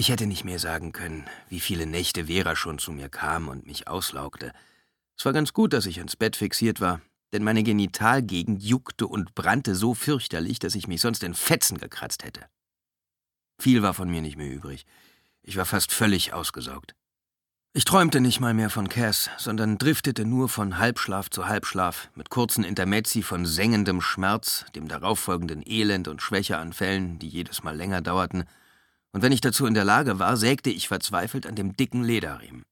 Ich hätte nicht mehr sagen können, wie viele Nächte Vera schon zu mir kam und mich auslaugte. Es war ganz gut, dass ich ans Bett fixiert war, denn meine Genitalgegend juckte und brannte so fürchterlich, dass ich mich sonst in Fetzen gekratzt hätte. Viel war von mir nicht mehr übrig. Ich war fast völlig ausgesaugt. Ich träumte nicht mal mehr von Cass, sondern driftete nur von Halbschlaf zu Halbschlaf, mit kurzen Intermezzi von sengendem Schmerz, dem darauffolgenden Elend und Schwächeanfällen, die jedes Mal länger dauerten, und wenn ich dazu in der Lage war, sägte ich verzweifelt an dem dicken Lederriemen.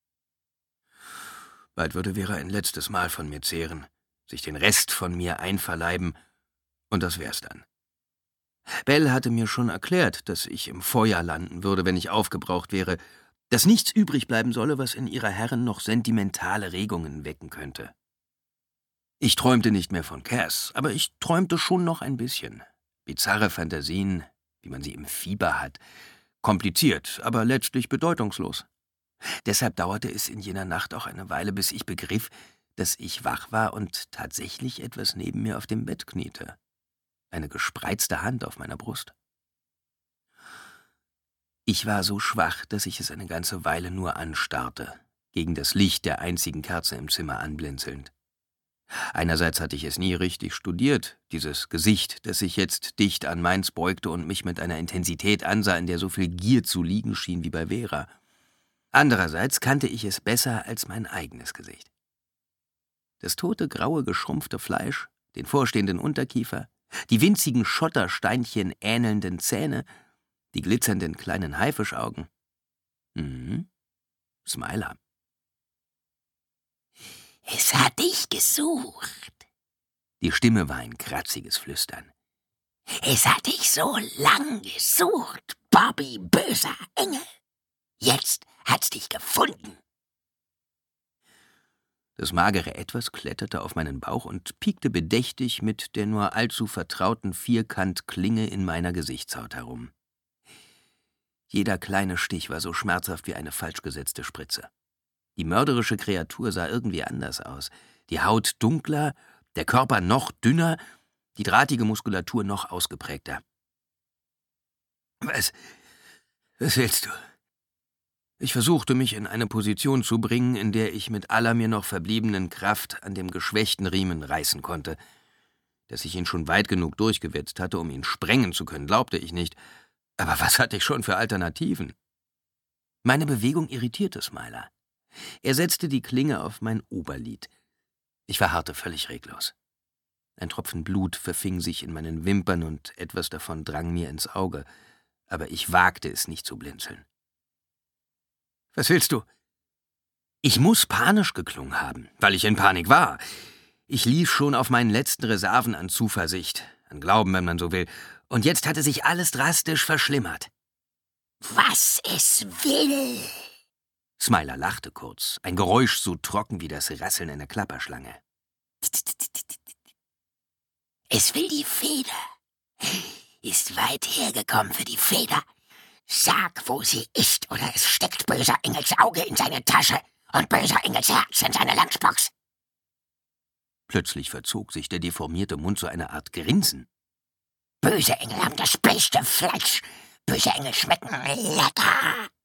Bald würde Vera ein letztes Mal von mir zehren, sich den Rest von mir einverleiben, und das wär's dann. Bell hatte mir schon erklärt, dass ich im Feuer landen würde, wenn ich aufgebraucht wäre, dass nichts übrig bleiben solle, was in ihrer Herren noch sentimentale Regungen wecken könnte. Ich träumte nicht mehr von Cass, aber ich träumte schon noch ein bisschen. Bizarre Fantasien, wie man sie im Fieber hat. Kompliziert, aber letztlich bedeutungslos. Deshalb dauerte es in jener Nacht auch eine Weile, bis ich begriff, dass ich wach war und tatsächlich etwas neben mir auf dem Bett kniete. Eine gespreizte Hand auf meiner Brust. Ich war so schwach, dass ich es eine ganze Weile nur anstarrte, gegen das Licht der einzigen Kerze im Zimmer anblinzelnd. Einerseits hatte ich es nie richtig studiert, dieses Gesicht, das sich jetzt dicht an meins beugte und mich mit einer Intensität ansah, in der so viel Gier zu liegen schien wie bei Vera. Andererseits kannte ich es besser als mein eigenes Gesicht. Das tote, graue, geschrumpfte Fleisch, den vorstehenden Unterkiefer, die winzigen Schottersteinchen ähnelnden Zähne, die glitzernden kleinen Haifischaugen. Smiler. »Es hat dich gesucht.« Die Stimme war ein kratziges Flüstern. »Es hat dich so lang gesucht, Bobby, böser Engel. Jetzt hat's dich gefunden.« Das magere Etwas kletterte auf meinen Bauch und piekte bedächtig mit der nur allzu vertrauten Vierkantklinge in meiner Gesichtshaut herum. Jeder kleine Stich war so schmerzhaft wie eine falsch gesetzte Spritze. Die mörderische Kreatur sah irgendwie anders aus. Die Haut dunkler, der Körper noch dünner, die drahtige Muskulatur noch ausgeprägter. Was willst du? Ich versuchte, mich in eine Position zu bringen, in der ich mit aller mir noch verbliebenen Kraft an dem geschwächten Riemen reißen konnte. Dass ich ihn schon weit genug durchgewetzt hatte, um ihn sprengen zu können, glaubte ich nicht. Aber was hatte ich schon für Alternativen? Meine Bewegung irritierte Smiler. Er setzte die Klinge auf mein Oberlid. Ich verharrte völlig reglos. Ein Tropfen Blut verfing sich in meinen Wimpern und etwas davon drang mir ins Auge, aber ich wagte es nicht zu blinzeln. »Was willst du?« Ich muss panisch geklungen haben, weil ich in Panik war. Ich lief schon auf meinen letzten Reserven an Zuversicht, an Glauben, wenn man so will, und jetzt hatte sich alles drastisch verschlimmert. »Was es will!« Smiler lachte kurz, ein Geräusch so trocken wie das Rasseln einer Klapperschlange. »Es will die Feder. Ist weit hergekommen für die Feder. Sag, wo sie ist, oder es steckt böser Engels Auge in seine Tasche und böser Engels Herz in seine Lunchbox.« Plötzlich verzog sich der deformierte Mund zu einer Art Grinsen. »Böse Engel haben das beste Fleisch. Böse Engel schmecken lecker.«